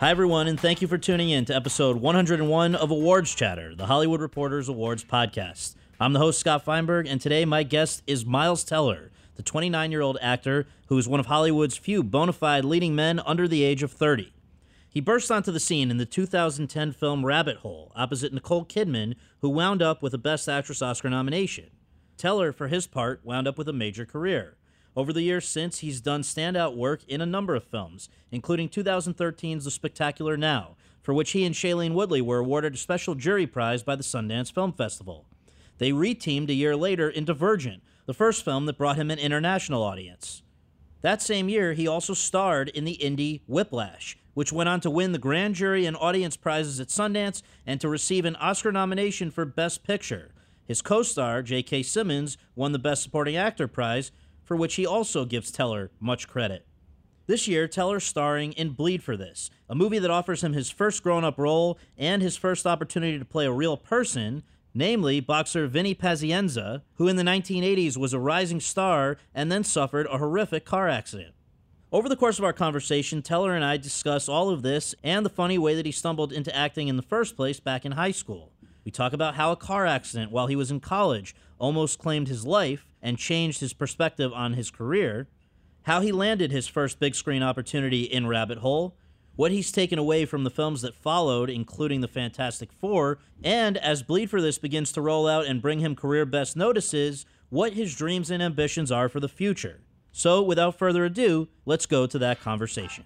Hi, everyone, and thank you for tuning in to episode 101 of Awards Chatter, the Hollywood Reporters Awards podcast. I'm the host, Scott Feinberg, and today my guest is Miles Teller, the 29-year-old actor who is one of Hollywood's few bona fide leading men under the age of 30. He burst onto the scene in the 2010 film Rabbit Hole, opposite Nicole Kidman, who wound up with a Best Actress Oscar nomination. Teller, for his part, wound up with a major career. Over the years since, he's done standout work in a number of films, including 2013's The Spectacular Now, for which he and Shailene Woodley were awarded a special jury prize by the Sundance Film Festival. They re-teamed a year later in Divergent, the first film that brought him an international audience. That same year, he also starred in the indie Whiplash, which went on to win the Grand Jury and Audience Prizes at Sundance and to receive an Oscar nomination for Best Picture. His co-star, J.K. Simmons, won the Best Supporting Actor prize, for which he also gives Teller much credit. This year, Teller's starring in Bleed for This, a movie that offers him his first grown-up role and his first opportunity to play a real person, namely boxer Vinny Pazienza, who in the 1980s was a rising star and then suffered a horrific car accident. Over the course of our conversation, Teller and I discuss all of this and the funny way that he stumbled into acting in the first place back in high school. We talk about how a car accident while he was in college almost claimed his life and changed his perspective on his career, how he landed his first big screen opportunity in Rabbit Hole, what he's taken away from the films that followed, including the Fantastic Four, and as Bleed for This begins to roll out and bring him career best notices, what his dreams and ambitions are for the future. So, without further ado, let's go to that conversation.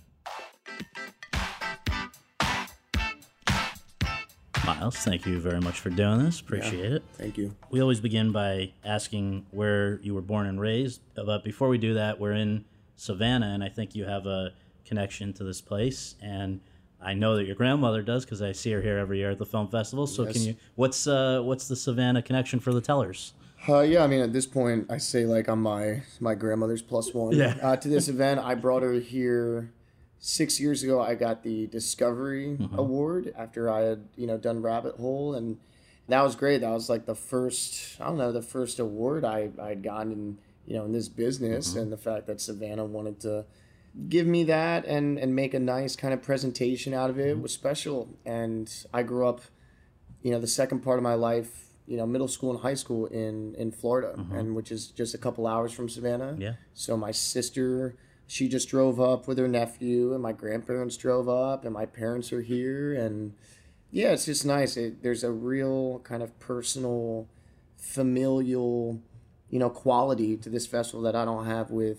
Miles, thank you very much for doing this. Appreciate it. Thank you. We always begin by asking where you were born and raised, but before we do that, we're in Savannah, and I think you have a connection to this place, and I know that your grandmother does because I see her here every year at the film festival. So, Yes. what's the Savannah connection for the Tellers? Yeah, I mean, at this point, I say like I'm my grandmother's plus one. Yeah. To this event, I brought her here 6 years ago. I got the Discovery Award after I had, done Rabbit Hole, and that was great. That was like the first award I'd gotten in this business, and the fact that Savannah wanted to give me that and make a nice kind of presentation out of it was special. And I grew up, the second part of my life, middle school and high school in Florida, and which is just a couple hours from Savannah. Yeah. So my sister, she just drove up with her nephew, and my grandparents drove up, and my parents are here, and yeah, it's just nice. There's a real kind of personal, familial, quality to this festival that I don't have with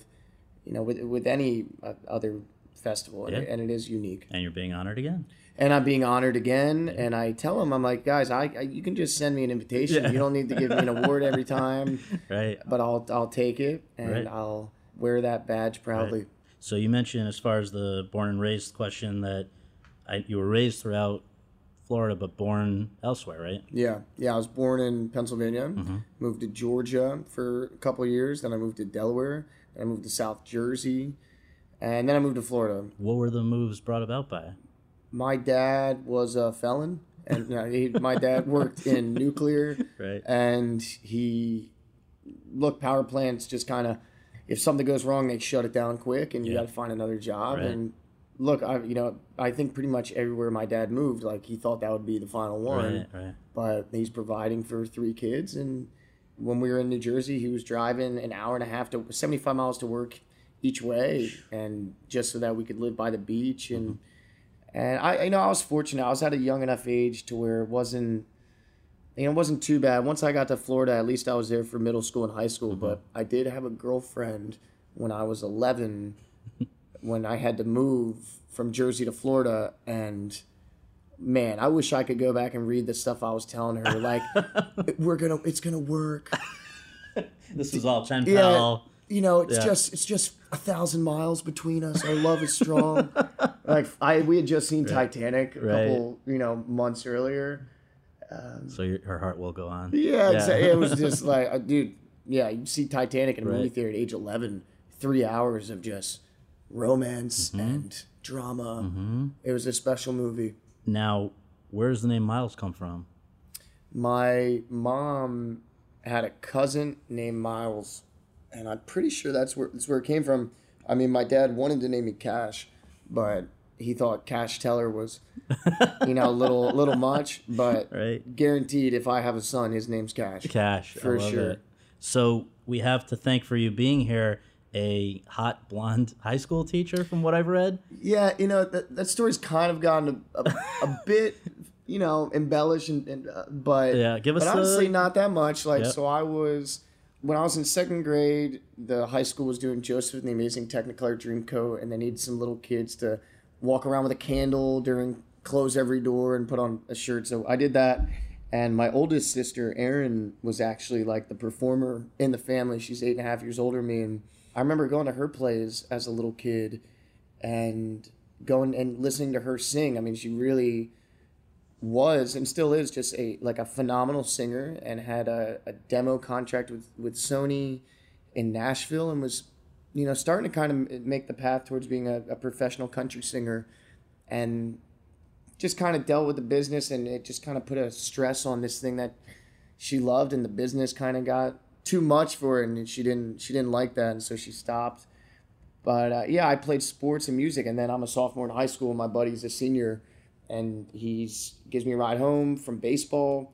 any other festival, and it is unique. And you're being honored again. And I'm being honored again, and I tell them, I'm like, guys, you can just send me an invitation. Yeah. You don't need to give me an award every time. Right. But I'll take it, and Right. I'll wear that badge proudly. Right. So you mentioned, as far as the born and raised question, that you were raised throughout Florida, but born elsewhere, right? Yeah. I was born in Pennsylvania, moved to Georgia for a couple of years, then I moved to Delaware, then I moved to South Jersey, and then I moved to Florida. What were the moves brought about by? My dad was a felon, and my dad worked in nuclear, Right. and power plants just kind of, if something goes wrong, they shut it down quick, and you got to find another job. Right. And look, I think pretty much everywhere my dad moved, like he thought that would be the final one, Right. but he's providing for 3 kids. And when we were in New Jersey, he was driving an hour and a half to 75 miles to work each way, and just so that we could live by the beach. And I was fortunate. I was at a young enough age to where it wasn't too bad. Once I got to Florida, at least I was there for middle school and high school. But I did have a girlfriend when I was 11, when I had to move from Jersey to Florida. And man, I wish I could go back and read the stuff I was telling her. Like, it's gonna work. This was all pen Yeah. pal. It's just 1,000 miles between us. Our love is strong. We had just seen Titanic a couple, months earlier. So her heart will go on. Yeah. Exactly. It was just like, dude. Yeah, you see Titanic in a movie theater at age 11. 3 hours of just romance and drama. It was a special movie. Now, where does the name Miles come from? My mom had a cousin named Miles, and I'm pretty sure that's where it came from. I mean, my dad wanted to name me Cash, but he thought Cash Teller was, a little much, but Right. guaranteed if I have a son, his name's Cash. Cash. For I love sure. it. So we have to thank for you being here a hot blonde high school teacher, from what I've read. Yeah, that story's kind of gotten a bit, embellished, but Yeah, give us but honestly not that much. Like, Yep. so when I was in second grade, the high school was doing Joseph and the Amazing Technicolor Dreamcoat, and they needed some little kids to walk around with a candle close every door and put on a shirt. So I did that. And my oldest sister, Erin, was actually like the performer in the family. She's 8.5 years older than me. And I remember going to her plays as a little kid and going and listening to her sing. I mean, she really was and still is just a phenomenal singer, and had a demo contract with Sony in Nashville, and was starting to kind of make the path towards being a professional country singer, and just kind of dealt with the business, and it just kind of put a stress on this thing that she loved, and the business kind of got too much for her, and she didn't like that, and so she stopped. But I played sports and music, and then I'm a sophomore in high school, and my buddy's a senior, and he gives me a ride home from baseball,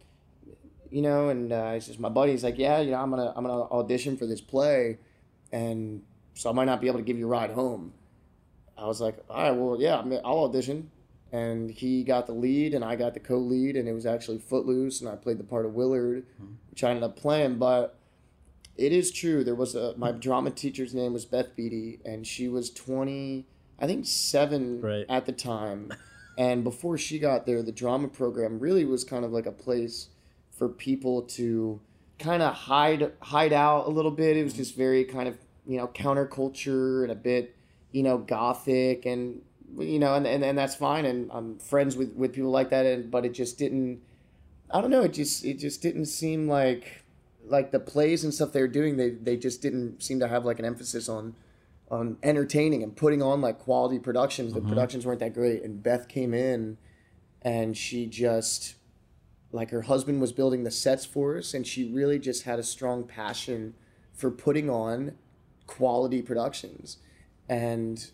and he's just my buddy. He's like, yeah, I'm gonna audition for this play, and so I might not be able to give you a ride home. I was like, all right, well, yeah, I'll audition. And he got the lead, and I got the co-lead, and it was actually Footloose, and I played the part of Willard, which I ended up playing. But it is true. There was my drama teacher's name was Beth Beatty, and she was 20, I think 7 Right. at the time. And before she got there, the drama program really was kind of like a place for people to kind of hide out a little bit. It was just very kind of, counterculture and a bit, gothic, and and that's fine. And I'm friends with people like that. But it just didn't, I don't know. It just didn't seem like the plays and stuff they were doing. They just didn't seem to have like an emphasis on entertaining and putting on like quality productions. The productions weren't that great. And Beth came in, and she just, like, her husband was building the sets for us, and she really just had a strong passion for putting on quality productions. And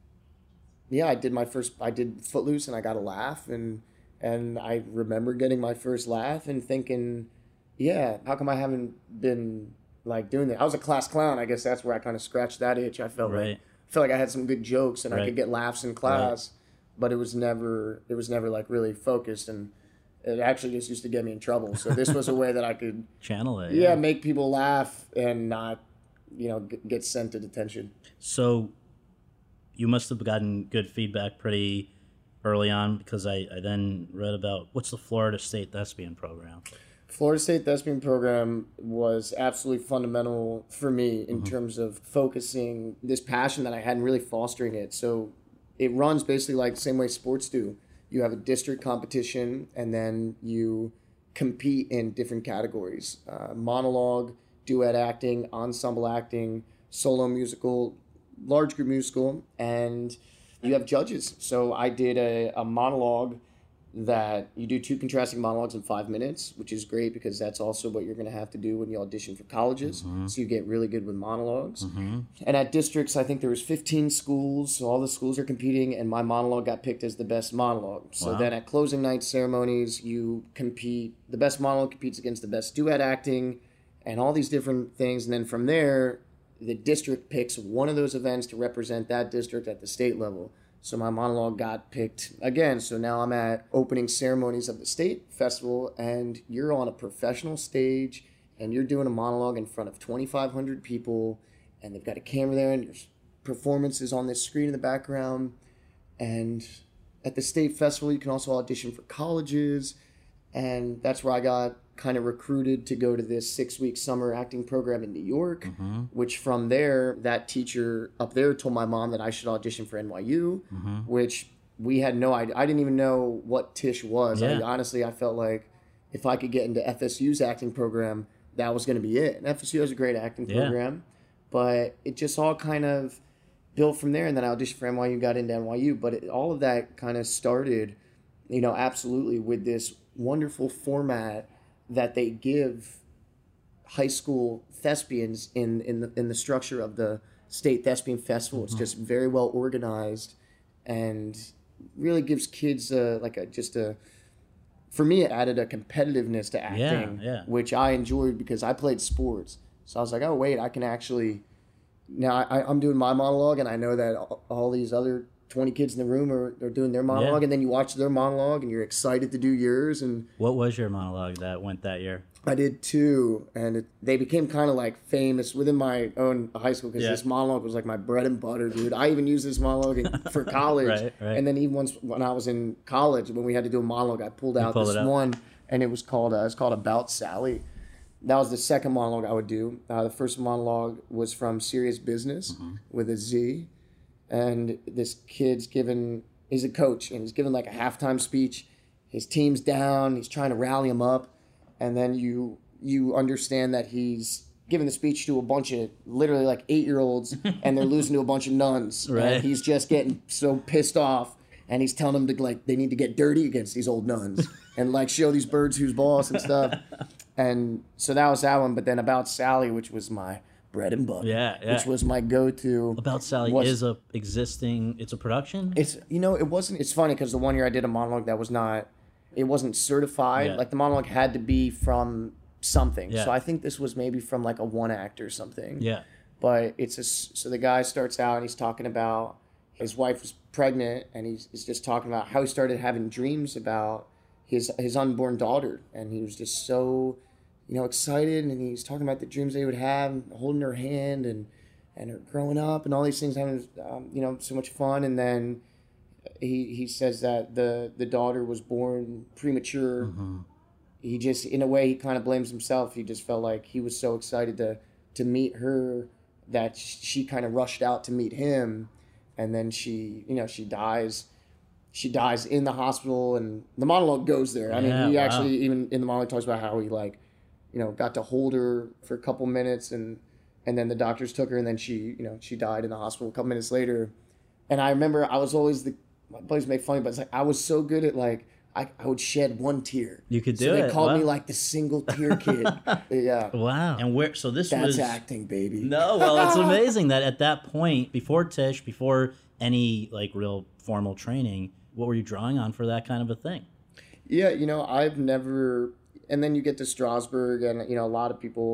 yeah, I did Footloose, and I got a laugh, and I remember getting my first laugh and thinking, yeah, how come I haven't been like doing that? I was a class clown. I guess that's where I kind of scratched that itch. I felt Right. like I had some good jokes, and I Right. could get laughs in class, but it was never like really focused, and it actually just used to get me in trouble. So this was a way that I could Channel it. make people laugh and not get sent to detention. So you must have gotten good feedback pretty early on, because I then read about, what's the Florida State Thespian Program? Florida State Thespian Program was absolutely fundamental for me in terms of focusing this passion that I had and really fostering it. So it runs basically like the same way sports do. You have a district competition, and then you compete in different categories: monologue, duet acting, ensemble acting, solo musical, large group musical, and you have judges. So I did a monologue that you do 2 contrasting monologues in 5 minutes, which is great because that's also what you're going to have to do when you audition for colleges. So you get really good with monologues. And at districts, I think there was 15 schools, so all the schools are competing, and my monologue got picked as the best monologue. So Wow. then at closing night ceremonies, you compete. The best monologue competes against the best duet acting, and all these different things. And then from there, the district picks one of those events to represent that district at the state level. So my monologue got picked again. So now I'm at opening ceremonies of the state festival, and you're on a professional stage, and you're doing a monologue in front of 2,500 people, and they've got a camera there, and your performance is on this screen in the background. And at the state festival, you can also audition for colleges, and that's where I got kind of recruited to go to this 6-week summer acting program in New York, which from there, that teacher up there told my mom that I should audition for NYU, which we had no idea. I didn't even know what Tisch was. Yeah. I felt like if I could get into FSU's acting program, that was going to be it. And FSU has a great acting program, but it just all kind of built from there. And then I auditioned for NYU, got into NYU. But all of that kind of started, absolutely with this wonderful format that they give high school thespians in the structure of the State Thespian Festival. It's just very well organized, and really gives kids for me, it added a competitiveness to acting, which I enjoyed because I played sports. So I was like, oh, wait, I can actually... Now I'm doing my monologue, and I know that all these other 20 kids in the room are doing their monologue, and then you watch their monologue, and you're excited to do yours. And what was your monologue that went that year? I did 2, and they became kind of like famous within my own high school because this monologue was like my bread and butter, dude. I even used this monologue for college, right. And then even once when I was in college, when we had to do a monologue, I pulled out this one, and it was called About Sally. That was the second monologue I would do. The first monologue was from Serious Business with a Z, and this kid's he's a coach, and he's giving like a halftime speech. His team's down, he's trying to rally them up. And then you understand that he's giving the speech to a bunch of literally like 8-year-olds, and they're losing to a bunch of nuns. Right. And he's just getting so pissed off, and he's telling them to like they need to get dirty against these old nuns and like show these birds who's boss and stuff. And so that was that one. But then About Sally, which was my bread and butter, which was my go-to. About Sally is it's a production. It's it wasn't. It's funny because the one year I did a monologue that was not. It wasn't certified. Like the monologue had to be from something. So I think this was maybe from like a one act or something. But so the guy starts out and he's talking about his wife was pregnant, and he's just talking about how he started having dreams about his unborn daughter, and he was just so excited, and he's talking about the dreams they would have, holding her hand and her growing up and all these things, having so much fun. And then he says that the daughter was born premature. He just, in a way, he kind of blames himself. He just felt like he was so excited to meet her that she kind of rushed out to meet him, and then she dies. She dies in the hospital, and the monologue goes there. I mean, he actually even in the monologue talks about how he got to hold her for a couple minutes, and then the doctors took her, and then she died in the hospital a couple minutes later. And I remember I was always my buddies make fun of me, but it's like I was so good at like I would shed one tear. You could do it. So they called me like the single tear kid. Yeah. Wow. And that's acting, baby. No, well, it's amazing that at that point, before Tisch, before any like real formal training, what were you drawing on for that kind of a thing? Yeah, I've never. And then you get to Strasberg, and a lot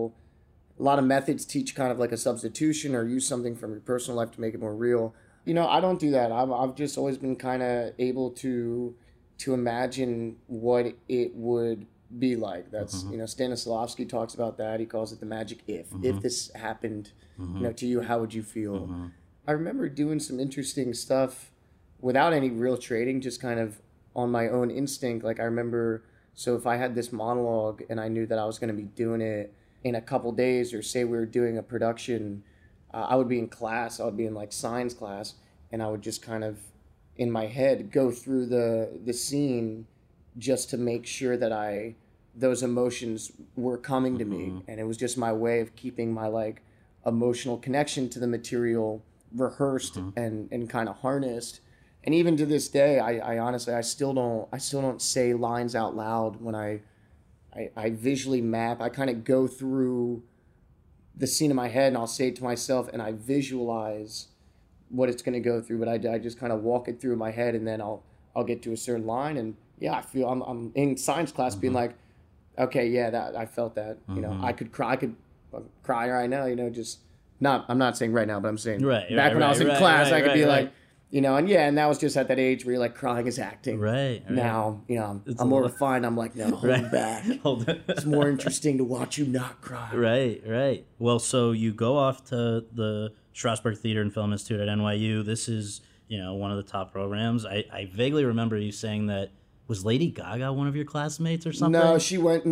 of methods teach kind of like a substitution or use something from your personal life to make it more real. I don't do that. I've just always been kind of able to imagine what it would be like. That's Stanislavski talks about that. He calls it the magic if. If this happened, to you, how would you feel? I remember doing some interesting stuff without any real training, just kind of on my own instinct. Like I remember, so if I had this monologue and I knew that I was going to be doing it in a couple days, or say we were doing a production, I would be in class. I would be in like science class, and I would just kind of in my head go through the scene just to make sure that those emotions were coming to me, and it was just my way of keeping my like emotional connection to the material rehearsed and kind of harnessed. And even to this day, I honestly I still don't say lines out loud when I visually map. I kind of go through the scene in my head, and I'll say it to myself, and I visualize what it's going to go through, but I just kind of walk it through in my head, and then I'll get to a certain line, and I feel I'm in science class being like, okay, that I felt that, I could cry right now, just not, I'm not saying right now, but I'm saying back when I was in class, I could be like, and that was just at that age where you're like, crying is acting. Right. Now, I'm more refined. I'm like, no, hold back. It's more interesting to watch you not cry. Right. Well, so you go off to the Strasberg Theater and Film Institute at NYU. This is, one of the top programs. I vaguely remember you saying that. Was Lady Gaga one of your classmates or something? No, she went to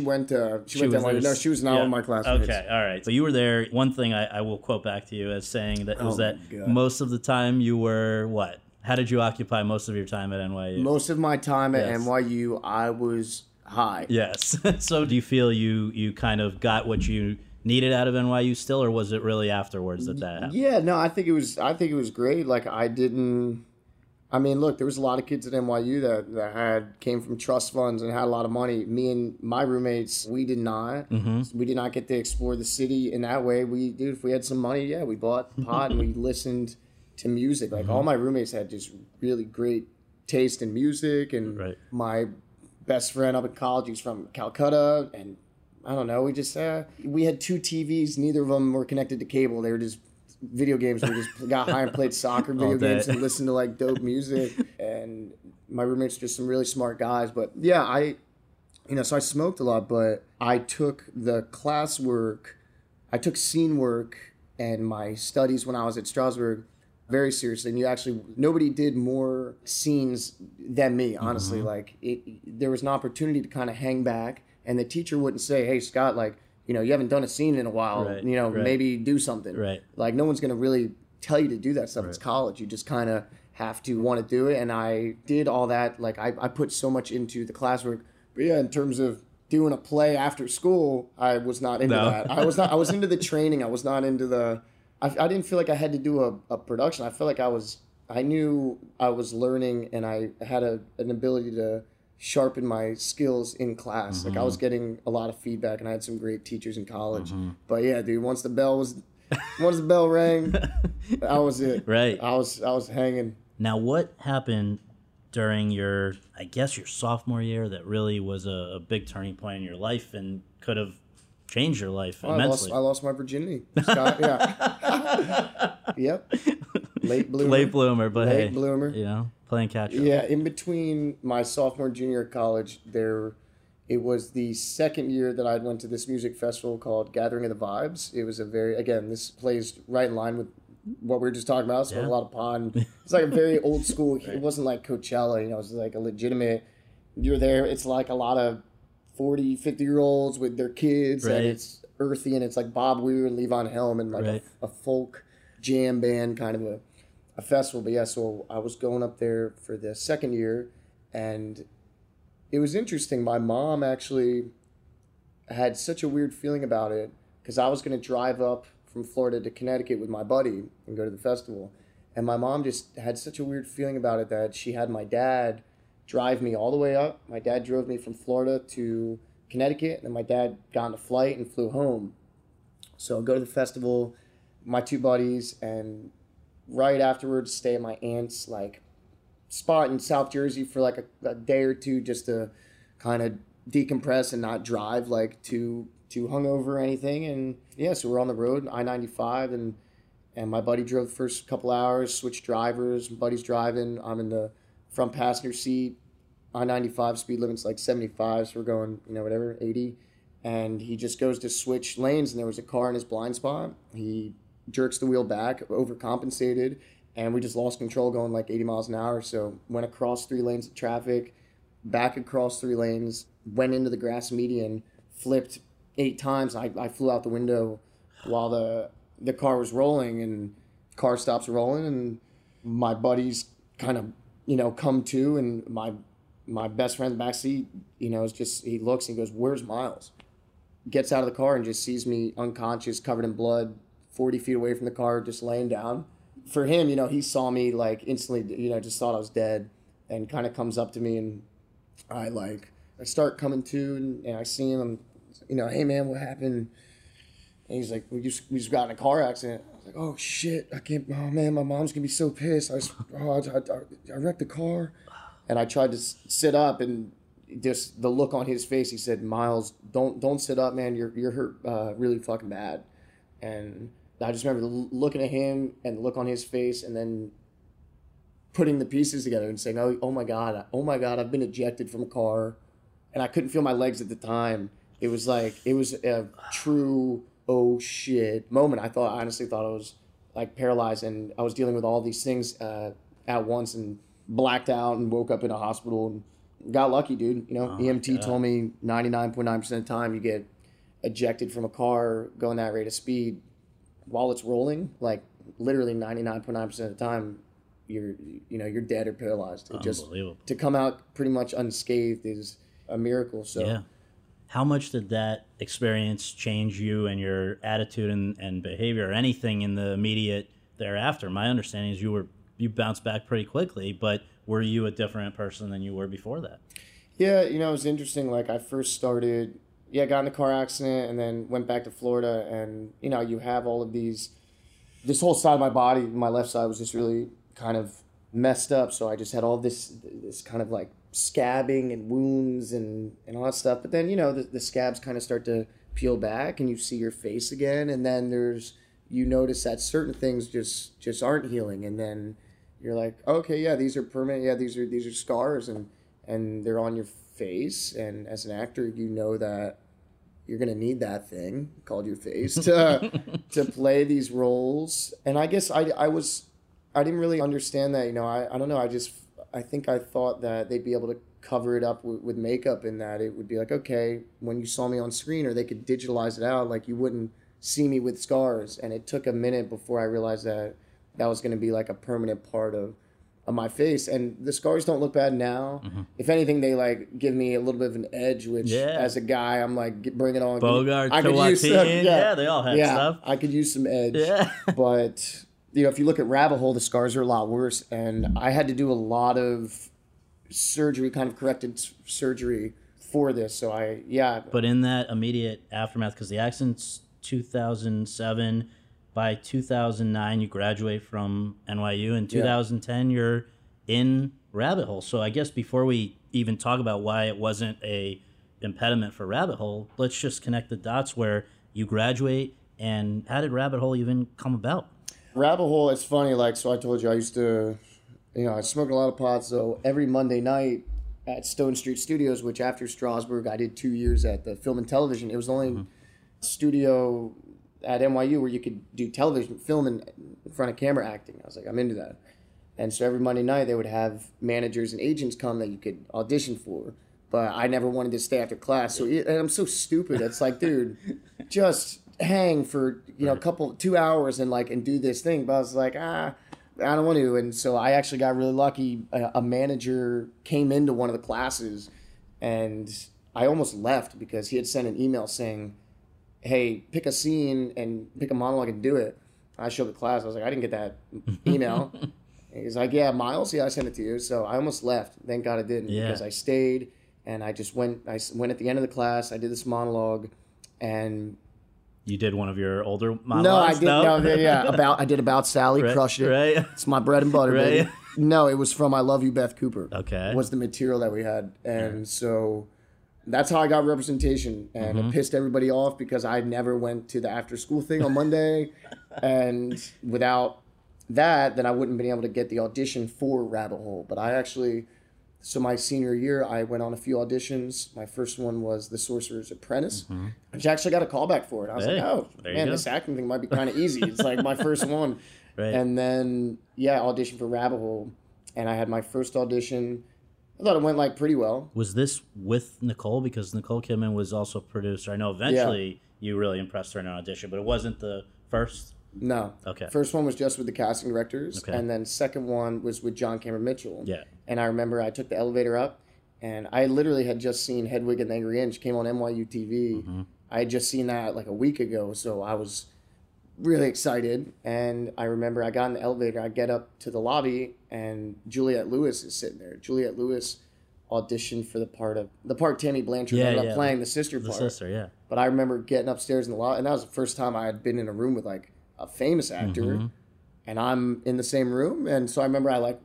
NYU. No, she was not one of my classmates. Okay, all right. So you were there. One thing I will quote back to you as saying that was that most of the time you were what? How did you occupy most of your time at NYU? Most of my time at NYU, I was high. Yes. So do you feel you kind of got what you needed out of NYU still, or was it really afterwards that happened? Yeah, no, I think it was great. Like look, there was a lot of kids at NYU that came from trust funds and had a lot of money. Me and my roommates, we did not. We did not get to explore the city in that way. If we had some money, we bought pot and we listened to music. Like all my roommates had just really great taste in music. And Right. my best friend up in college, he's from Calcutta, and I don't know, we had 2 TVs, neither of them were connected to cable. They were just video games. We just got high and played soccer video games and listened to like dope music. And my roommates are just some really smart guys. But yeah, so I smoked a lot, but I took the classwork, I took scene work and my studies when I was at Strasbourg very seriously. And nobody did more scenes than me, honestly. Like there was an opportunity to kind of hang back, and the teacher wouldn't say, "Hey, Scott, like, you haven't done a scene in a while, Right, maybe do something." Right. Like no one's going to really tell you to do that stuff. It's college. You just kind of have to want to do it. And I did all that. Like I put so much into the classwork. But yeah, in terms of doing a play after school, I was not into that. I was into the training. I was not into I didn't feel like I had to do a production. I felt like I knew I was learning, and I had an ability to sharpen my skills in class. Like I was getting a lot of feedback, and I had some great teachers in college. But yeah, dude, once the bell rang, that was it. Right. I was hanging. Now, what happened during your sophomore year that really was a big turning point in your life and could have changed your life immensely? I lost my virginity. Scott, yeah. Yep. Late bloomer, but late bloomer. Playing catch up. Yeah, in between my sophomore and junior year of college, it was the second year that I went to this music festival called Gathering of the Vibes. It was this plays right in line with what we were just talking about. So a lot of pot. It's like a very old school. It wasn't like Coachella, it was like a legitimate, you're there. It's like a lot of 40, 50-year-olds with their kids, and it's earthy, and it's like Bob Weir and Levon Helm and like a folk jam band kind of a festival. But yeah, so I was going up there for the second year, and it was interesting. My mom actually had such a weird feeling about it because I was going to drive up from Florida to Connecticut with my buddy and go to the festival. And my mom just had such a weird feeling about it that she had my dad drive me all the way up. My dad drove me from Florida to Connecticut, and then my dad got on a flight and flew home. So I go to the festival, my 2 buddies, and right afterwards stay at my aunt's like spot in South Jersey for like a day or two just to kind of decompress and not drive like too hungover or anything. And yeah, so we're on the road, I-95, and my buddy drove the first couple hours, switched drivers, my buddy's driving, I'm in the front passenger seat. I-95 speed limit's like 75, so we're going, 80. And he just goes to switch lanes, and there was a car in his blind spot. He jerks the wheel back, overcompensated, and we just lost control going like 80 miles an hour. So went across 3 lanes of traffic, back across 3 lanes, went into the grass median, flipped 8 times. I flew out the window while the car was rolling, and car stops rolling, and my buddies kind of, come to, and my best friend in the backseat, is just, he looks and he goes, "Where's Miles?" Gets out of the car and just sees me unconscious, covered in blood, 40 feet away from the car, just laying down. For him, he saw me like instantly, just thought I was dead, and kind of comes up to me, and I start coming to, and I see him, "Hey man, what happened?" And he's like, we just got in a car accident. I was like, "Oh shit, I can't, oh man, my mom's gonna be so pissed. I wrecked the car." And I tried to sit up, and just the look on his face, he said, "Miles, don't sit up, man. You're hurt really fucking bad." And I just remember looking at him and the look on his face, and then putting the pieces together and saying, oh my God, I've been ejected from a car. And I couldn't feel my legs at the time. It was a true, oh shit moment. I honestly thought I was like paralyzed, and I was dealing with all these things at once, and blacked out and woke up in a hospital, and got lucky, dude. EMT told me 99.9% of the time you get ejected from a car going that rate of speed while it's rolling, like literally 99.9% of the time you're dead or paralyzed. Unbelievable. To come out pretty much unscathed is a miracle. So yeah. How much did that experience change you and your attitude and behavior, or anything in the immediate thereafter? My understanding is you bounced back pretty quickly, but were you a different person than you were before that? Yeah, it was interesting. Like I first started, got in a car accident, and then went back to Florida, and you have all of this whole side of my body, my left side was just really kind of messed up. So I just had all this kind of like scabbing and wounds and all that stuff. But then, the scabs kind of start to peel back and you see your face again. And then you notice that certain things just aren't healing. And then you're like, okay, yeah, these are permanent. Yeah, these are scars and they're on your face. And as an actor, you know that you're going to need that thing called your face to play these roles. And I guess I didn't really understand that, I don't know. I think I thought that they'd be able to cover it up with makeup, and that it would be like, okay, when you saw me on screen, or they could digitalize it out, like you wouldn't see me with scars. And it took a minute before I realized that was going to be like a permanent part of my face. And the scars don't look bad now. Mm-hmm. If anything, they like give me a little bit of an edge, which as a guy, I'm like, bring it on. Bogart, I could use some, they all had stuff. I could use some edge. Yeah. But if you look at Rabbit Hole, the scars are a lot worse. And I had to do a lot of surgery, kind of corrected surgery for this. So But in that immediate aftermath, because the accident's 2007, by 2009, you graduate from NYU. In 2010, you're in Rabbit Hole. So I guess before we even talk about why it wasn't a impediment for Rabbit Hole, let's just connect the dots where you graduate, and how did Rabbit Hole even come about? Rabbit Hole, it's funny, so I told you I used to, I smoked a lot of pot, so every Monday night at Stone Street Studios, which after Strasberg, I did 2 years at the Film and Television. It was the only studio at NYU where you could do television, film in front of camera acting. I was like, I'm into that. And so every Monday night they would have managers and agents come that you could audition for. But I never wanted to stay after class. So and I'm so stupid. It's like, dude, just hang for, 2 hours and do this thing. But I was like, I don't want to. And so I actually got really lucky. A manager came into one of the classes and I almost left because he had sent an email saying, hey, pick a scene and pick a monologue and do it. I showed the class. I was like, I didn't get that email. He's like, yeah, Miles? Yeah, I sent it to you. So I almost left. Thank God I didn't because I stayed and I just went. I went at the end of the class. I did this monologue and... You did one of your older monologues? I did About Sally, crushed it. Right. It's my bread and butter, baby. No, it was from I Love You, Beth Cooper. Okay. Was the material that we had. And so... That's how I got representation, and it pissed everybody off because I never went to the after-school thing on Monday, and without that, then I wouldn't have been able to get the audition for Rabbit Hole. But so my senior year, I went on a few auditions. My first one was The Sorcerer's Apprentice, which I actually got a callback for it. I was like, oh, man, this acting thing might be kind of easy. It's like my first one. Right. And then, auditioned for Rabbit Hole, and I had my first audition. I thought it went pretty well. Was this with Nicole? Because Nicole Kidman was also a producer. I know eventually you really impressed her in an audition, but it wasn't the first? No. Okay. First one was just with the casting directors, and then second one was with John Cameron Mitchell. Yeah. And I remember I took the elevator up, and I literally had just seen Hedwig and the Angry Inch, came on NYU TV. I had just seen that a week ago, so I was really excited. And I remember I got in the elevator, I get up to the lobby, and Juliette Lewis is sitting there. Juliette Lewis auditioned for the part Tammy Blanchard ended up playing, the sister part. The sister, But I remember getting upstairs in the lobby, and that was the first time I had been in a room with a famous actor, and I'm in the same room. And so I remember I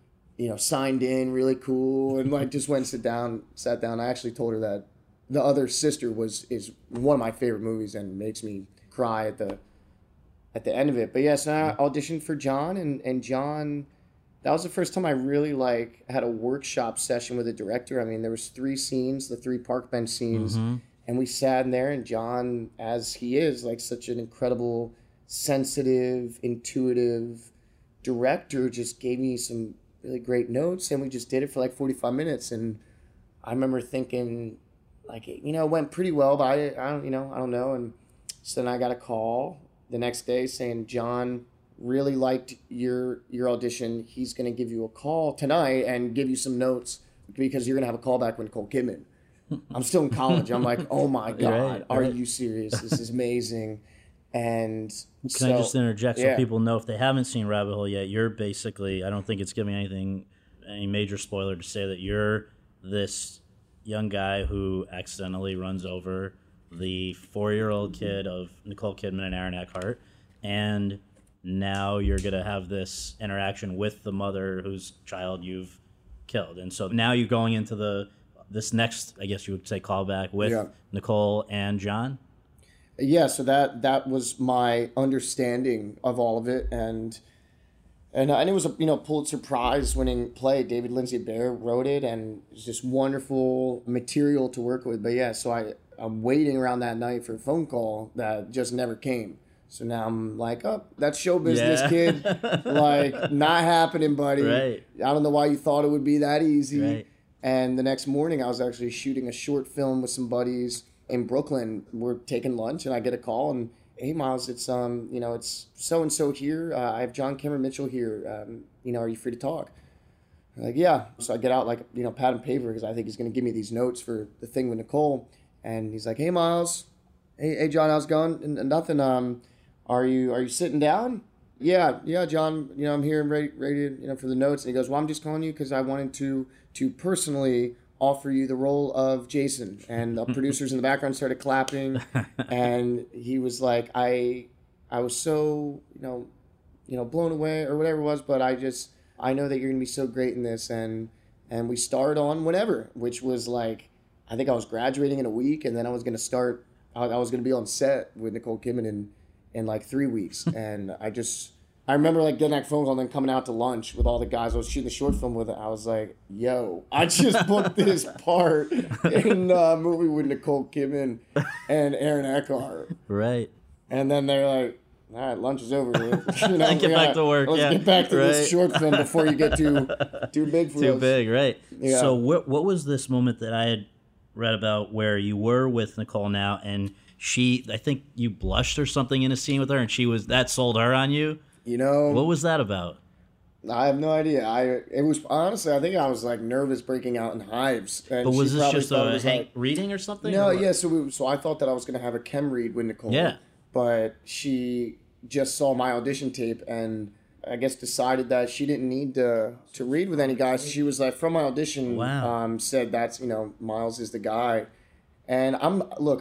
signed in really cool and just went and sat down. I actually told her that The Other Sister is one of my favorite movies and makes me cry at the end of it. But yes, I auditioned for John, and John, that was the first time I really had a workshop session with a director. I mean, there was 3 scenes, the 3 park bench scenes, and we sat in there, and John, as he is, such an incredible, sensitive, intuitive director, just gave me some really great notes, and we just did it for 45 minutes. And I remember thinking, it went pretty well, but I don't know. And so then I got a call the next day saying, John really liked your audition. He's going to give you a call tonight and give you some notes because you're going to have a call back with Nicole Kidman. I'm still in college. I'm like, oh my God, are you serious? This is amazing. And can I just interject so people know, if they haven't seen Rabbit Hole yet, you're basically, I don't think it's giving any major spoiler to say that you're this young guy who accidentally runs over the 4-year-old kid of Nicole Kidman and Aaron Eckhart, and now you're going to have this interaction with the mother whose child you've killed. And so now you're going into this next, I guess you would say, callback with Nicole and John. Yeah, so that was my understanding of all of it, and it was a Pulitzer Prize winning play. David Lindsay Bear wrote it, and it's just wonderful material to work with. But yeah, so I'm waiting around that night for a phone call that just never came. So now I'm like, oh, that's show business, kid. Like, not happening, buddy. Right. I don't know why you thought it would be that easy. Right. And the next morning, I was actually shooting a short film with some buddies in Brooklyn. We're taking lunch, and I get a call, and hey, Miles, it's it's so and so here. I have John Cameron Mitchell here. Are you free to talk? I'm like, yeah. So I get out like pad and paper because I think he's gonna give me these notes for the thing with Nicole. And he's like, hey, Miles, hey John, how's it going? And nothing. Are you sitting down? Yeah, John. I'm here and ready for the notes. And he goes, well, I'm just calling you because I wanted to personally offer you the role of Jason. And the producers in the background started clapping, and he was like, I was so blown away or whatever it was, but I know that you're gonna be so great in this, and we started on whenever, which was like, I think I was graduating in a week, and then I was gonna be on set with Nicole Kidman in like 3 weeks. And I remember like getting that phone call and then coming out to lunch with all the guys I was shooting the short film with. I was like, yo, I just booked this part in a movie with Nicole Kidman and Aaron Eckhart. Right. And then they're like, all right, lunch is over. Get back to work. Let's get back to this short film before you get too big for us. Too big, right. Yeah. So what was this moment that I had read about where you were with Nicole now, and I think you blushed or something in a scene with her, and that sold her on you? What was that about? I have no idea. It was honestly, I think I was like nervous, breaking out in hives. And but was this just a reading or something? No, yeah. So I thought that I was going to have a chem read with Nicole. Yeah. But she just saw my audition tape and I guess decided that she didn't need to read with any guys. She was like, from my audition, said that's Miles is the guy. And I'm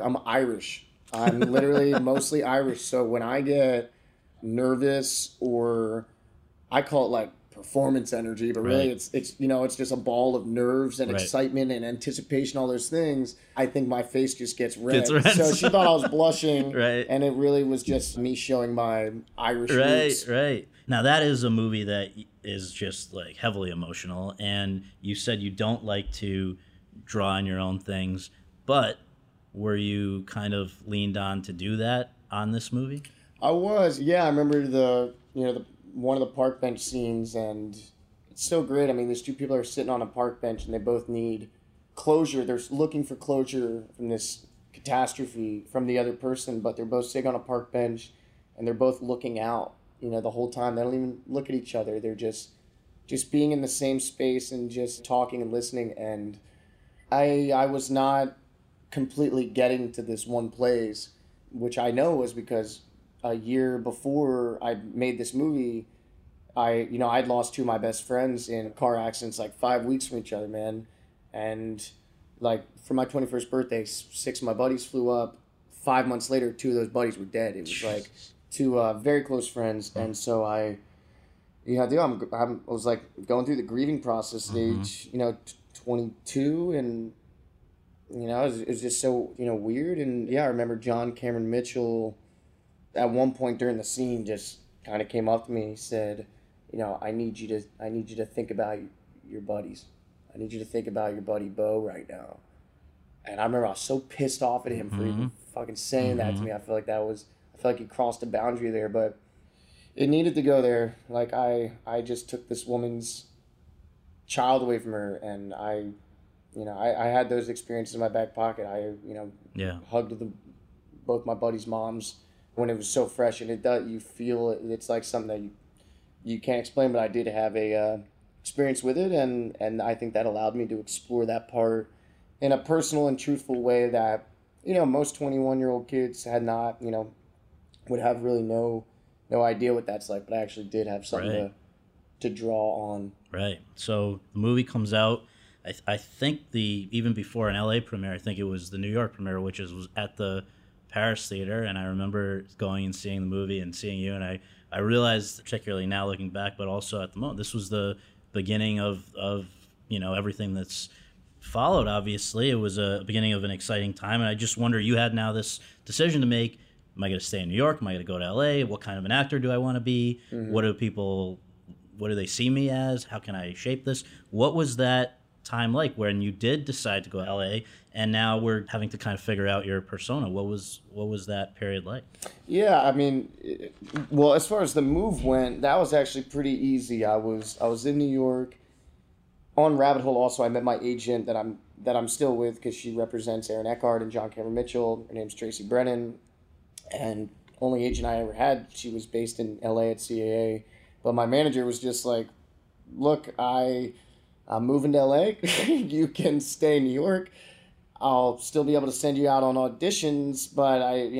Irish. I'm literally mostly Irish. So when I get nervous, or I call it like performance energy, but really it's just a ball of nerves and excitement and anticipation, all those things. I think my face just gets red. So she thought I was blushing, and it really was just me showing my Irish roots. Right. Now that is a movie that is just like heavily emotional, and you said you don't like to draw on your own things, but were you kind of leaned on to do that on this movie? I was, yeah. I remember the one of the park bench scenes, and it's so great. I mean, these two people are sitting on a park bench, and they both need closure. They're looking for closure from this catastrophe from the other person, but they're both sitting on a park bench, and they're both looking out, the whole time. They don't even look at each other. They're just being in the same space and just talking and listening. And I was not completely getting to this one place, which I know was because a year before I made this movie, I'd lost two of my best friends in car accidents, like 5 weeks from each other, man. And like for my 21st birthday, 6 of my buddies flew up. 5 months later, 2 of those buddies were dead. It was like 2 very close friends. And so I was like going through the grieving process at age, 22, and it was just so weird. And yeah, I remember John Cameron Mitchell at one point during the scene just kind of came up to me. He said, I need you to think about your buddies. I need you to think about your buddy Bo right now. And I remember I was so pissed off at him for even fucking saying that to me. I feel like he crossed a boundary there, but it needed to go there. Like I just took this woman's child away from her, and I had those experiences in my back pocket. I hugged both my buddies' moms when it was so fresh, and you feel it. It's like something that you can't explain, but I did have a experience with it, and I think that allowed me to explore that part in a personal and truthful way that most 21-year-old kids had not would have really no idea what that's like. But I actually did have something to draw on. Right. So the movie comes out. I think even before an LA premiere, I think it was the New York premiere, which was at the Paris Theater, and I remember going and seeing the movie and seeing you, and I realized, particularly now looking back, but also at the moment, this was the beginning of everything that's followed. Obviously, it was a beginning of an exciting time, and I just wonder, you had now this decision to make. Am I going to stay in New York? Am I going to go to LA? What kind of an actor do I want to be? Mm-hmm. What do they see me as? How can I shape this? What was that time like when you did decide to go to LA, and now we're having to kind of figure out your persona? What was that period like? Yeah, I mean, well, as far as the move went, that was actually pretty easy. I was in New York. On Rabbit Hole, also, I met my agent that I'm still with, because she represents Aaron Eckhart and John Cameron Mitchell. Her name's Tracy Brennan, and only agent I ever had. She was based in LA at CAA, but my manager was just like, "Look, I'm moving to LA. You can stay in New York. I'll still be able to send you out on auditions, but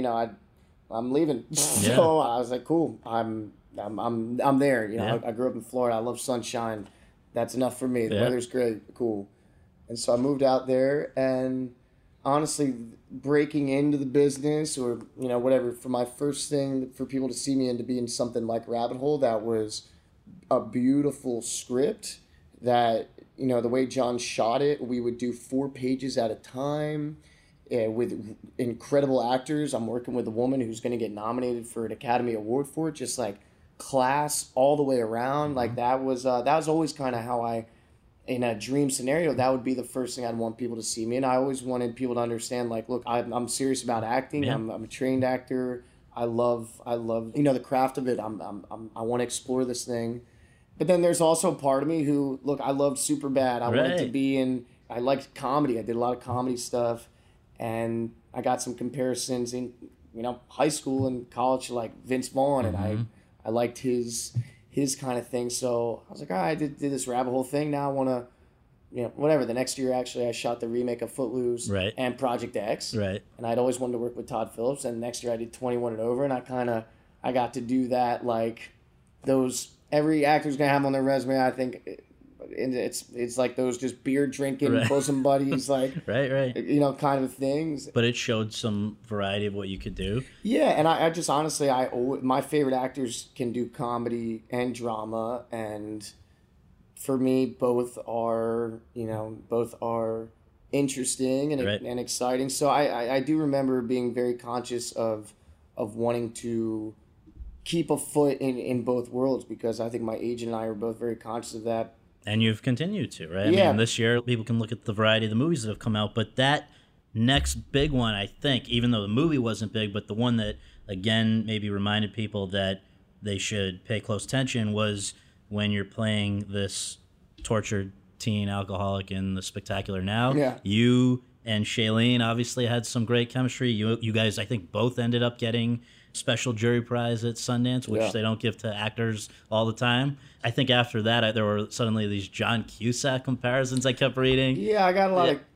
I'm leaving." Yeah. So I was like, "Cool, I'm there." Yeah. I grew up in Florida. I love sunshine. That's enough for me. The weather's great. Cool. And so I moved out there, and honestly, breaking into the business or, whatever, for my first thing, for people to see me and to be in something like Rabbit Hole, that was a beautiful script that, the way John shot it, we would do 4 pages at a time with incredible actors. I'm working with a woman who's going to get nominated for an Academy Award for it, just like class all the way around. Mm-hmm. Like that was always kind of how in a dream scenario, that would be the first thing I'd want people to see me. And I always wanted people to understand, like, look, I'm serious about acting. Yeah. I'm a trained actor. I love the craft of it. I want to explore this thing. But then there's also part of me who, look, I loved Superbad. I wanted to be I liked comedy. I did a lot of comedy stuff, and I got some comparisons in high school and college, like Vince Vaughn, mm-hmm. and I liked his kind of thing. So I was like, all right, I did this Rabbit Hole thing. Now I want to, whatever. The next year, actually, I shot the remake of Footloose and Project X. Right. And I'd always wanted to work with Todd Phillips. And next year I did 21 and Over. And I got to do that, like those, every actor's going to have on their resume, I think. It's like those just beer drinking bosom buddies, like kind of things. But it showed some variety of what you could do. Yeah, and I just honestly, my favorite actors can do comedy and drama, and for me, both are interesting and exciting. So I do remember being very conscious of wanting to keep a foot in both worlds, because I think my agent and I were both very conscious of that. And you've continued to, right? Yeah. I mean, this year, people can look at the variety of the movies that have come out, but that next big one, I think, even though the movie wasn't big, but the one that, again, maybe reminded people that they should pay close attention, was when you're playing this tortured teen alcoholic in The Spectacular Now. Yeah. You and Shailene obviously had some great chemistry. You guys, I think, both ended up getting special jury prize at Sundance, which they don't give to actors all the time. I think after that, there were suddenly these John Cusack comparisons I kept reading. Yeah, I got a lot of...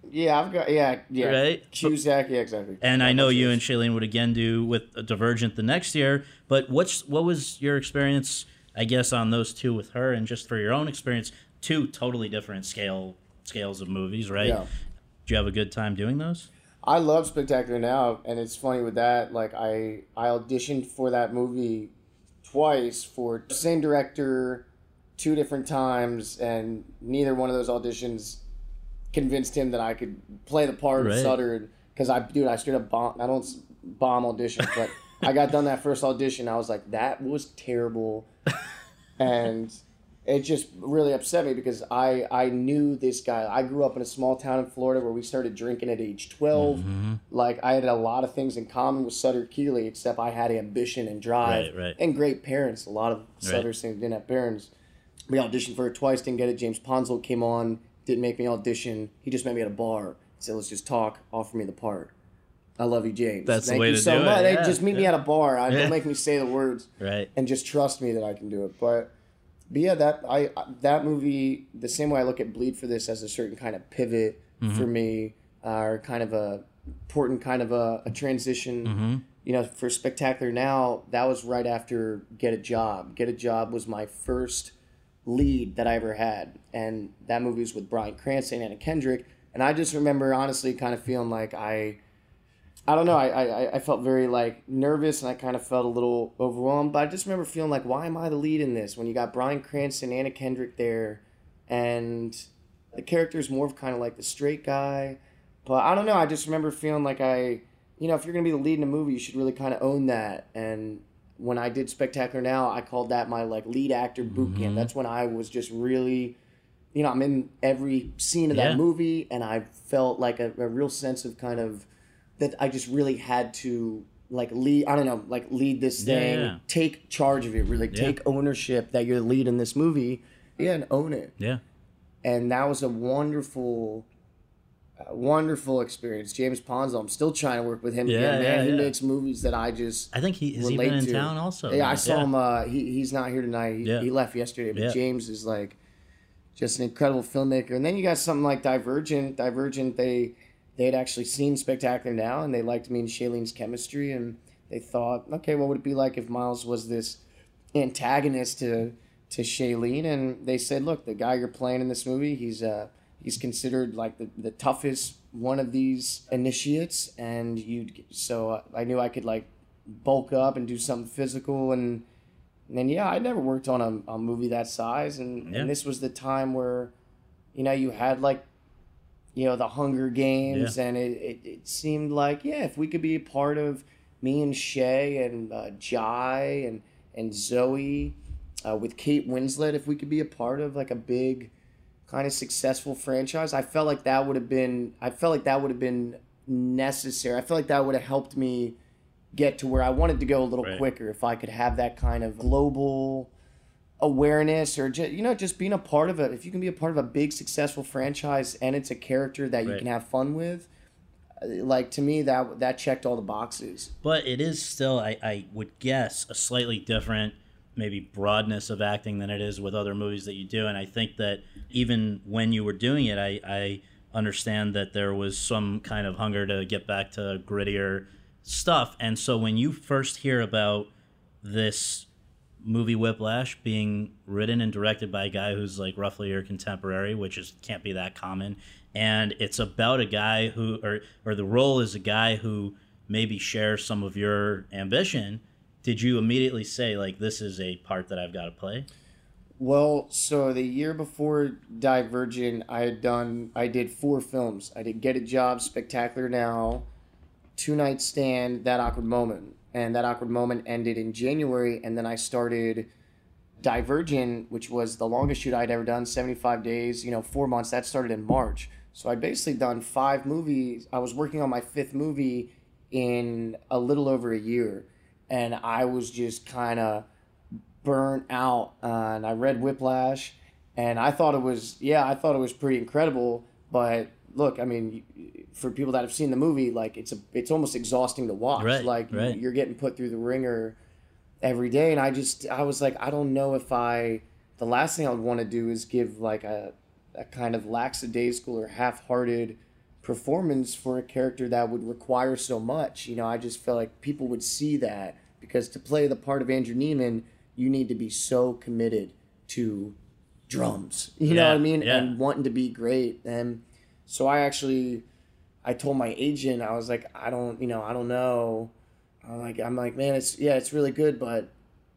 Right? Cusack, exactly. And I know you and Shailene would again do with Divergent the next year, but what was your experience, I guess, on those two with her, and just for your own experience, 2 totally different scales of movies, right? Yeah. Did you have a good time doing those? I love Spectacular Now, and it's funny with that, like I auditioned for that movie twice for the same director 2 different times, and neither one of those auditions convinced him that I could play the part of Sutter, because I straight up bombed. I don't bomb audition, but I got done that first audition. I was like, that was terrible, and it just really upset me, because I knew this guy. I grew up in a small town in Florida where we started drinking at age 12. Mm-hmm. Like, I had a lot of things in common with Sutter Keeley, except I had ambition and drive and great parents. A lot of Sutter's things didn't have parents. We auditioned for it twice, didn't get it. James Ponsoldt came on, didn't make me audition. He just met me at a bar. Said, let's just talk, offer me the part. I love you, James. That's Thank the way you to so do much. it. They just meet me at a bar. Don't make me say the words. Right. And just trust me that I can do it. But yeah, that movie, the same way I look at Bleed for This as a certain kind of pivot for me, or kind of a important kind of a transition. Mm-hmm. For Spectacular Now, that was right after Get a Job. Get a Job was my first lead that I ever had, and that movie was with Bryan Cranston and Anna Kendrick. And I just remember honestly kind of feeling like I I don't know. I felt very like nervous, and I kind of felt a little overwhelmed. But I just remember feeling like, why am I the lead in this? When you got Bryan Cranston, Anna Kendrick there, and the character's more of kind of like the straight guy. But I don't know. I just remember feeling like if you're gonna be the lead in a movie, you should really kind of own that. And when I did Spectacular Now, I called that my like lead actor boot camp. That's when I was just really, I'm in every scene of that movie, and I felt like a real sense of kind of that I just really had to like lead. I don't know, like lead this thing, take charge of it, really take ownership that you're the lead in this movie, and own it. Yeah, and that was a wonderful experience. James Ponzo, I'm still trying to work with him again, man. He makes movies that I think he's been in town also. Yeah, I saw him. He's not here tonight. He left yesterday, but James is like just an incredible filmmaker. And then you got something like Divergent. They had actually seen Spectacular Now, and they liked me and Shailene's chemistry, and they thought, okay, what would it be like if Miles was this antagonist to Shailene? And they said, look, the guy you're playing in this movie, he's considered like the toughest one of these initiates, and so I knew I could like bulk up and do something physical, and then I never worked on a movie that size, and this was the time where you had like the Hunger Games, and it seemed like if we could be a part of, me and Shay and Jai and Zoe with Kate Winslet, if we could be a part of like a big kind of successful franchise, I felt like that would have been necessary. I felt like that would have helped me get to where I wanted to go a little quicker if I could have that kind of global awareness, or just being a part of it. If you can be a part of a big successful franchise and it's a character that you can have fun with, like, to me that checked all the boxes. But it is still, I would guess, a slightly different maybe broadness of acting than it is with other movies that you do. And I think that even when you were doing it, I understand that there was some kind of hunger to get back to grittier stuff. And so when you first hear about this movie Whiplash being written and directed by a guy who's like roughly your contemporary, which can't be that common, and it's about a guy who, or the role is a guy who maybe shares some of your ambition, did you immediately say, like, this is a part that I've got to play? Well, so the year before Divergent, I did 4 films. I did Get a Job, Spectacular Now, Two Night Stand, That Awkward Moment. And That Awkward Moment ended in January, and then I started Divergent, which was the longest shoot I'd ever done, 75 days, 4 months. That started in March. So I'd basically done 5 movies. I was working on my 5th movie in a little over a year, and I was just kind of burnt out. And I read Whiplash, and I thought it was pretty incredible. But look, I mean, for people that have seen the movie, like, it's almost exhausting to watch. Right. You're getting put through the ringer every day, and I was like, I don't know if the last thing I would want to do is give like a kind of lackadaisical or half-hearted performance for a character that would require so much. I just felt like people would see that, because to play the part of Andrew Neiman, you need to be so committed to drums, you know what I mean? And wanting to be great. And so I told my agent, I was like, I don't know. I'm like, man, it's really good, but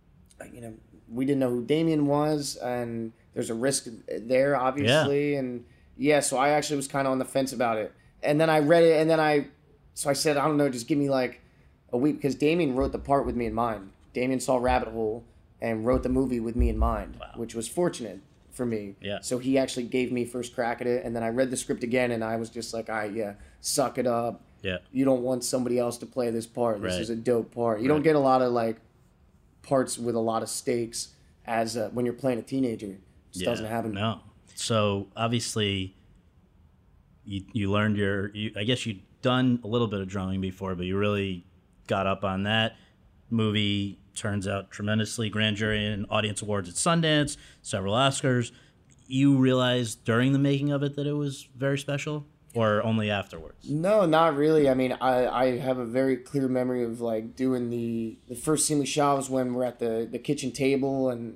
we didn't know who Damien was, and there's a risk there, obviously. And so I actually was kind of on the fence about it. And then I read it, and then I said, I don't know, just give me like a week, because Damien wrote the part with me in mind. Damien saw Rabbit Hole and wrote the movie with me in mind, which was fortunate for me. Yeah. So he actually gave me first crack at it, and then I read the script again, and I was just like, suck it up. Yeah. You don't want somebody else to play this part. This is a dope part. You don't get a lot of like parts with a lot of stakes as when you're playing a teenager. It just doesn't happen. No. So obviously, you learned I guess you'd done a little bit of drumming before, but you really got up on that. Movie turns out tremendously. Grand jury and audience awards at Sundance, several Oscars. You realized during the making of it that it was very special, or only afterwards? No, not really. I mean, I have a very clear memory of like doing the first scene we shot was when we're at the kitchen table, and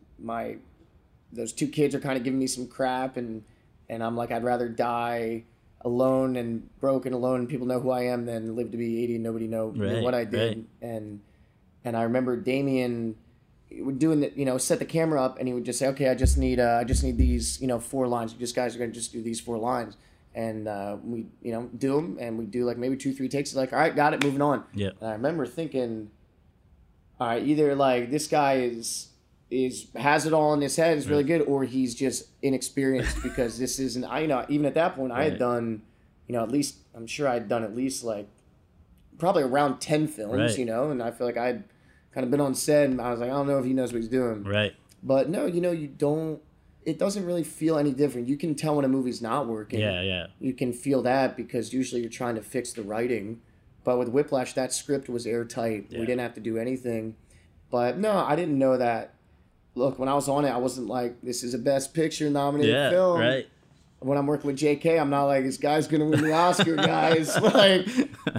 those 2 kids are kind of giving me some crap, and I'm like, I'd rather die alone and broken, alone, and people know who I am, than live to be 80 and nobody knew what I did. And I remember Damien would doing the, set the camera up, and he would just say, okay, I just need these, 4 lines. You guys are going to just do these 4 lines. And we, do them, and we do like maybe 2-3 takes. He's like, all right, got it, moving on. Yeah. And I remember thinking, all right, either like this guy has it all in his head, is really good, or he's just inexperienced, because this isn't, even at that point, I had done, at least, I'm sure I'd done at least like probably around 10 films, and I feel like I'd kind of been on set, and I was like, I don't know if he knows what he's doing. Right. But no, you don't, it doesn't really feel any different. You can tell when a movie's not working. Yeah. You can feel that, because usually you're trying to fix the writing. But with Whiplash, that script was airtight. Yeah. We didn't have to do anything. But no, I didn't know that. Look, when I was on it, I wasn't like, this is a Best Picture nominated film. Right. When I'm working with JK, I'm not like, this guy's going to win the Oscar, guys. Like,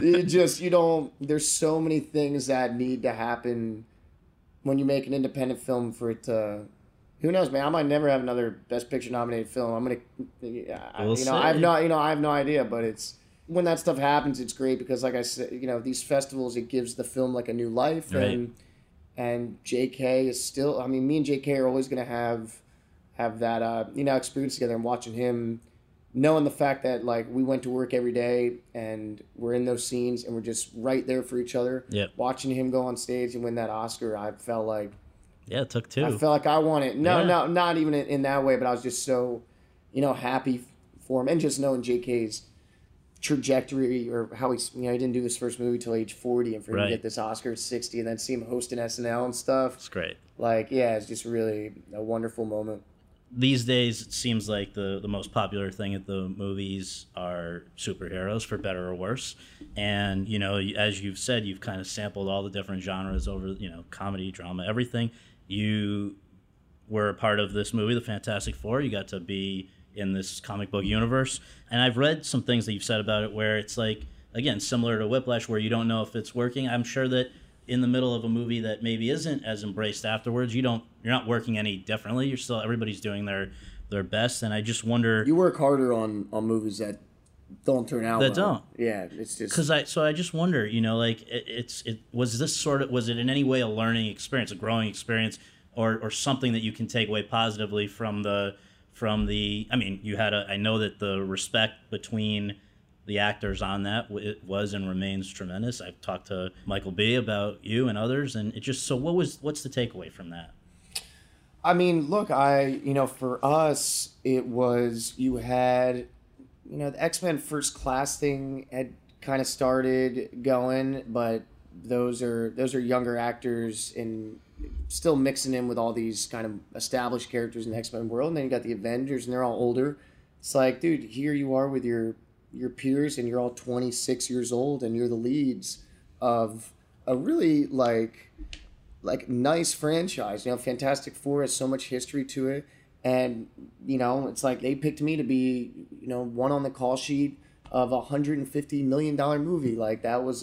there's so many things that need to happen when you make an independent film for it to, who knows, man, I might never have another Best Picture nominated film. I'm going to, I have no idea, but it's, when that stuff happens, it's great, because like I said, these festivals, it gives the film like a new life. Right. And JK is still, me and JK are always going to have that, experience together, and watching him, knowing the fact that like we went to work every day and we're in those scenes and we're just right there for each other. Yep. Watching him go on stage and win that Oscar, I felt like, it took 2. I felt like I won it. No, not even in that way, but I was just so, happy for him, and just knowing JK's trajectory, or how he didn't do his first movie till age 40, and for him to get this Oscar at 60, and then see him hosting SNL and stuff. It's great. Like, yeah, it's just really a wonderful moment. These days, it seems like the most popular thing at the movies are superheroes, for better or worse. And, as you've said, you've kind of sampled all the different genres over, comedy, drama, everything. You were a part of this movie, The Fantastic Four. You got to be in this comic book universe. And I've read some things that you've said about it where it's like, again, similar to Whiplash, where you don't know if it's working. I'm sure that in the middle of a movie that maybe isn't as embraced afterwards, you're not working any differently. You're still, everybody's doing their best. And I just wonder, you work harder on movies that don't turn out that well. Don't. Yeah, it's just, because I just wonder, like was it in any way a learning experience, a growing experience, or something that you can take away positively from the I mean, I know that the respect between the actors on that, it was and remains tremendous. I've talked to Michael B. about you and others, and it just, so what's the takeaway from that? I mean, look, for us, it was, you had, the X-Men First Class thing had kind of started going, but those are younger actors and still mixing in with all these kind of established characters in the X-Men world. And then you got the Avengers, and they're all older. It's like, dude, here you are with your peers, and you're all 26 years old, and you're the leads of a really like nice franchise. Fantastic Four has so much history to it, and it's like they picked me to be one on the call sheet of $150 million movie. Like, that was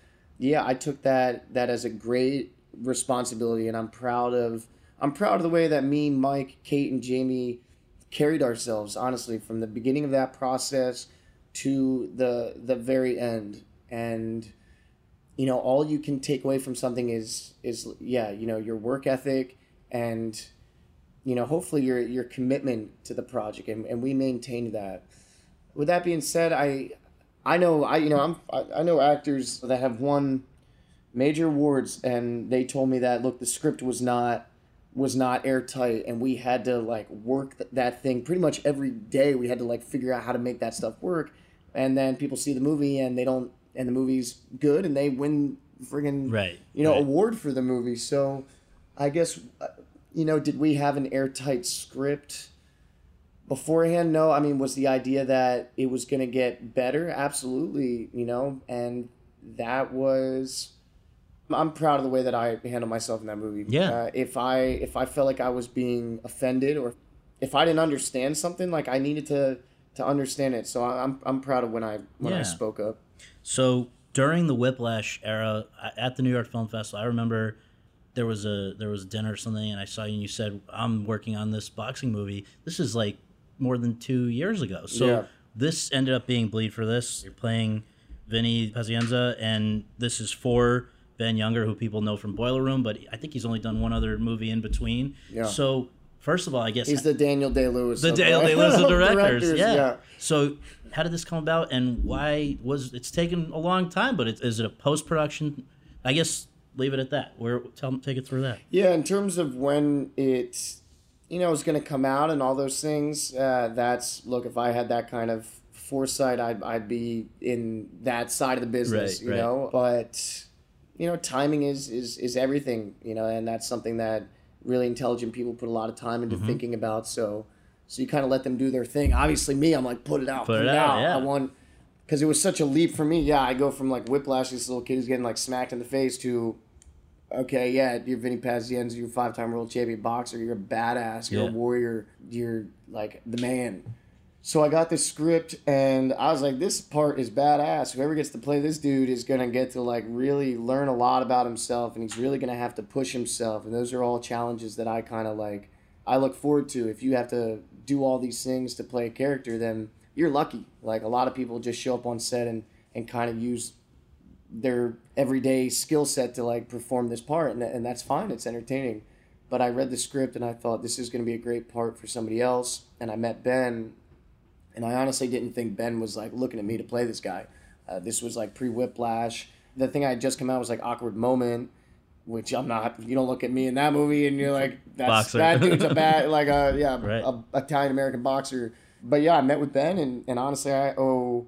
I took that as a great responsibility, and I'm proud of the way that me, Mike, Kate, and Jamie carried ourselves, honestly, from the beginning of that process to the very end. And all you can take away from something is your work ethic, and hopefully your commitment to the project, and we maintained that. With that being said, I know actors that have won major awards, and they told me that, look, the script was not airtight, and we had to like work that thing pretty much every day. We had to like figure out how to make that stuff work, and then people see the movie and the movie's good, and they win friggin' award for the movie. So I guess did we have an airtight script beforehand? No. I mean, was the idea that it was going to get better? Absolutely. And that was, I'm proud of the way that I handled myself in that movie. Yeah. If I felt like I was being offended, or if I didn't understand something, like, I needed to understand it. So I'm proud of when I spoke up. So during the Whiplash era at the New York Film Festival, I remember there was a dinner or something, and I saw you and you said, I'm working on this boxing movie. This is like more than 2 years ago. So this ended up being Bleed for This. You're playing Vinny Pazienza, and this is for Ben Younger, who people know from Boiler Room, but I think he's only done one other movie in between. Yeah. So, first of all, I guess... He's the Daniel Day-Lewis. The Daniel Day-Lewis of directors. Yeah. Yeah. So, how did this come about, and why was... It's taken a long time, but is it a post-production? I guess leave it at that. Take it through that. Yeah, in terms of when it, is going to come out and all those things, look, if I had that kind of foresight, I'd be in that side of the business, right. know. But, timing is everything, and that's something that really intelligent people put a lot of time into thinking about. So you kind of let them do their thing. Obviously, me, I'm like, put it out. Yeah. I want, because it was such a leap for me. Yeah, I go from like Whiplash, this little kid who's getting like smacked in the face, to, okay, yeah, you're Vinny Pazienza, you're a 5-time world champion boxer, you're a badass, you're a warrior, you're like the man. So I got this script and I was like, this part is badass. Whoever gets to play this dude is going to get to like really learn a lot about himself, and he's really going to have to push himself. And those are all challenges that I kind of like, I look forward to. If you have to do all these things to play a character, then you're lucky. Like, a lot of people just show up on set and kind of use their everyday skill set to like perform this part, and that's fine. It's entertaining. But I read the script and I thought this is going to be a great part for somebody else. And I met Ben, and I honestly didn't think Ben was like looking at me to play this guy. This was like pre-Whiplash. The thing I had just come out was like Awkward Moment, which I'm not. You don't look at me in that movie and you're like, that dude's a bad, like a Italian American boxer. But yeah, I met with Ben, and honestly, I owe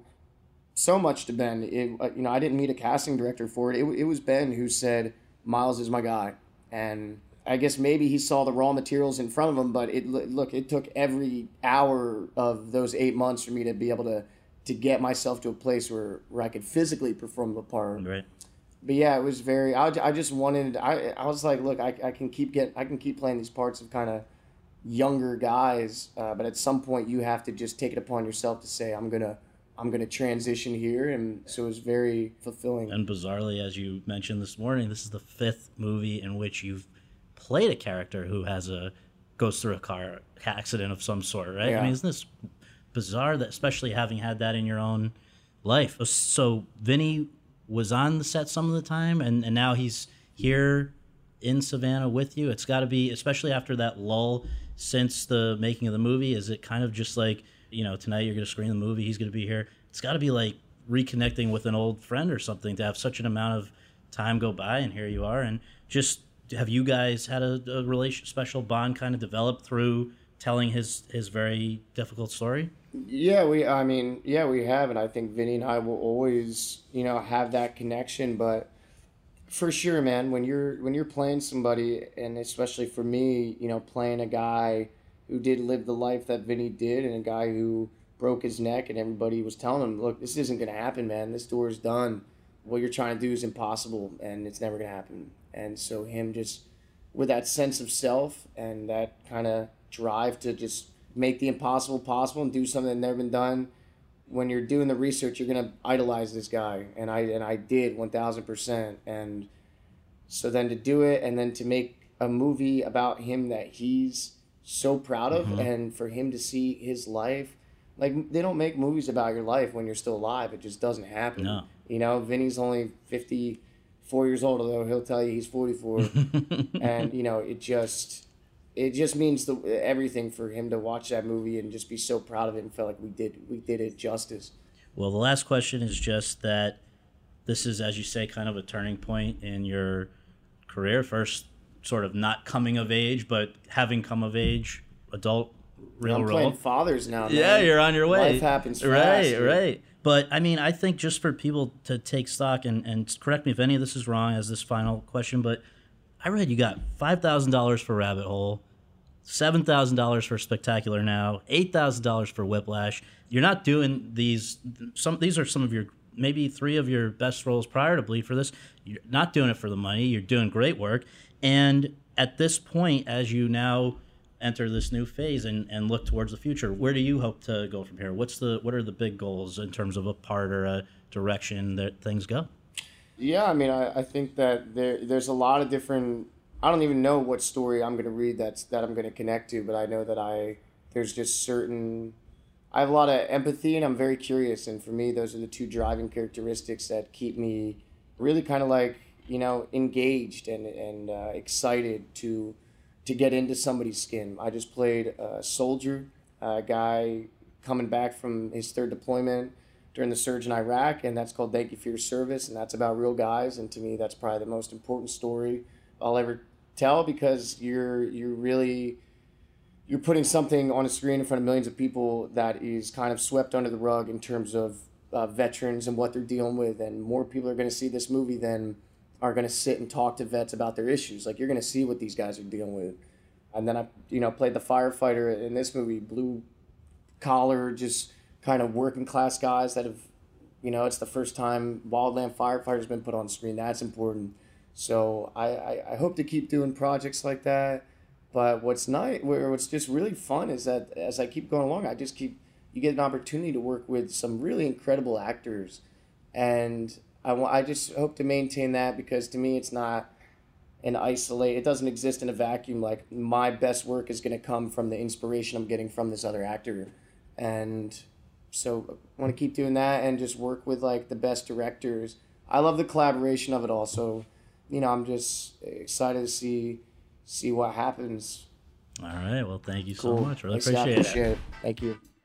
so much to Ben. I didn't meet a casting director for it. It was Ben who said, Miles is my guy. And I guess maybe he saw the raw materials in front of him, but it took every hour of those 8 months for me to be able to get myself to a place where I could physically perform the part. Right. But yeah, it was very, I just wanted, I was like, look, I can keep playing these parts of kind of younger guys, but at some point you have to just take it upon yourself to say, I'm gonna transition here, and so it was very fulfilling. And bizarrely, as you mentioned this morning, this is the 5th movie in which you've played a character who goes through a car accident of some sort, right? Yeah. I mean, isn't this bizarre, that especially having had that in your own life? So Vinny was on the set some of the time, and now he's here in Savannah with you. It's got to be, especially after that lull since the making of the movie, is it kind of just like, tonight you're going to screen the movie, he's going to be here. It's got to be like reconnecting with an old friend or something to have such an amount of time go by, and here you are. And just, have you guys had a special bond kind of developed through telling his very difficult story? Yeah, we have, and I think Vinny and I will always, have that connection. But for sure, man, when you're playing somebody, and especially for me, playing a guy who did live the life that Vinny did, and a guy who broke his neck, and everybody was telling him, look, this isn't going to happen, man. This door's done. What you're trying to do is impossible, and it's never going to happen. And so him just, with that sense of self and that kind of drive to just make the impossible possible and do something that's never been done, when you're doing the research, you're going to idolize this guy. And I did 1,000%. And so then to do it, and then to make a movie about him that he's so proud of, and for him to see his life, like, they don't make movies about your life when you're still alive. It just doesn't happen. No. Vinny's only 54 years old, although he'll tell you he's 44. And, it just means everything for him to watch that movie and just be so proud of it, and felt like we did it justice. Well, the last question is just that this is, as you say, kind of a turning point in your career. First, sort of not coming of age, but having come of age, adult, real I'm role. playing fathers now, man. Yeah, you're on your way. Life happens fast. Right. But, I mean, I think just for people to take stock, and correct me if any of this is wrong as this final question, but I read you got $5,000 for Rabbit Hole, $7,000 for Spectacular Now, $8,000 for Whiplash. You're not doing these. These are some of your, maybe 3 of your best roles prior to Bleed for This. You're not doing it for the money. You're doing great work. And at this point, as you now enter this new phase and look towards the future, where do you hope to go from here? What are the big goals in terms of a part or a direction that things go? Yeah, I mean, I think that there's a lot of different. I don't even know what story I'm going to read that I'm going to connect to, but I know that there's just certain I have a lot of empathy and I'm very curious. And for me, those are the two driving characteristics that keep me really kind of like, engaged and excited to get into somebody's skin. I just played a soldier, a guy coming back from his third deployment during the surge in Iraq, and that's called Thank You for Your Service, and that's about real guys. And to me, that's probably the most important story I'll ever tell, because you're putting something on a screen in front of millions of people that is kind of swept under the rug in terms of veterans and what they're dealing with. And more people are going to see this movie than are going to sit and talk to vets about their issues. Like, you're going to see what these guys are dealing with. And then I, played the firefighter in this movie, blue collar, just kind of working class guys that have, it's the first time wildland firefighter's been put on screen. That's important. So I hope to keep doing projects like that. But what's just really fun is that as I keep going along, you get an opportunity to work with some really incredible actors. And I just hope to maintain that, because to me, it's not it doesn't exist in a vacuum. Like, my best work is going to come from the inspiration I'm getting from this other actor. And so I want to keep doing that and just work with like the best directors. I love the collaboration of it all. So, I'm just excited to see what happens. All right. Well, thank you Cool. so much. Really Thanks, Scott. appreciate it. Thank you.